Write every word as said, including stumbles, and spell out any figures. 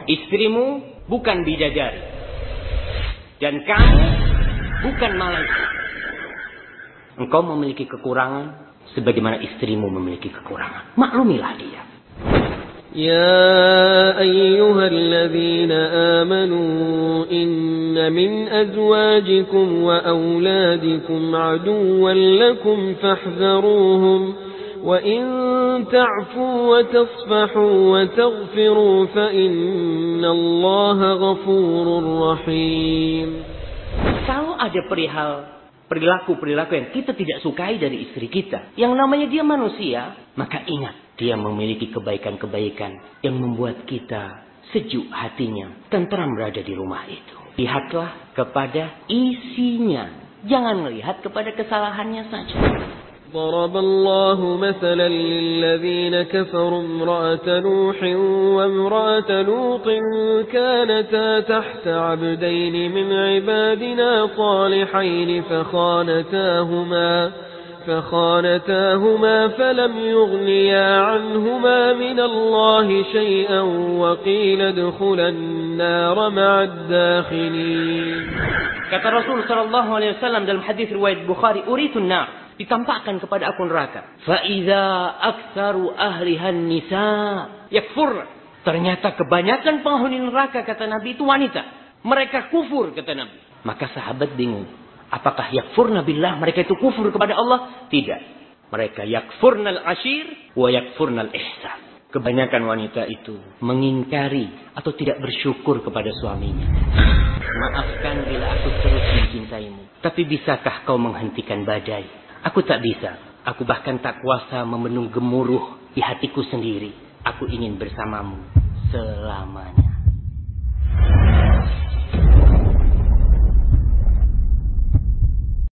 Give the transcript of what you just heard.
Istrimu bukan bidadari. Dan kamu bukan malaikat. Engkau memiliki kekurangan sebagaimana istrimu memiliki kekurangan. Maklumilah dia. يا أيها الذين آمنوا إن من أزواجكم وأولادكم عدوا لكم فاحذروهم وإن تعفوا وتصفحوا وتغفروا فإن الله غفور رحيم. Kalau ada perihal perilaku-perilaku yang kita tidak sukai dari istri kita, yang namanya dia manusia, maka ingat, dia memiliki kebaikan-kebaikan yang membuat kita sejuk hatinya, tentram berada di rumah itu. Lihatlah kepada isinya, jangan melihat kepada kesalahannya saja. ضرب الله مثلا للذين كفروا امرأة نوح وامرأة لوط كانتا تحت عبدين من عبادنا صالحين فخانتاهما فخانتاهما فلم يغنيا عنهما من الله شيئا وقيل ادخلا النار مع الداخلين. Kata Rasul sallallahu alaihi wasallam dalam hadis riwayat Bukhari, uritun nar, ditampakkan kepada aku neraka. Fa idza aktsaru ahliha nisa yakfur. Ternyata kebanyakan penghuni neraka, kata Nabi, itu wanita. Mereka kufur, kata Nabi. Maka sahabat bingung. Apakah yakfurna billah, mereka itu kufur kepada Allah? Tidak. Mereka yakfurnal ashir wa yakfurnal ihsan. Kebanyakan wanita itu mengingkari atau tidak bersyukur kepada suaminya. Maafkan bila aku terus mencintaimu, tapi bisakah kau menghentikan badai? Aku tak bisa. Aku bahkan tak kuasa membendung gemuruh di hatiku sendiri. Aku ingin bersamamu selamanya.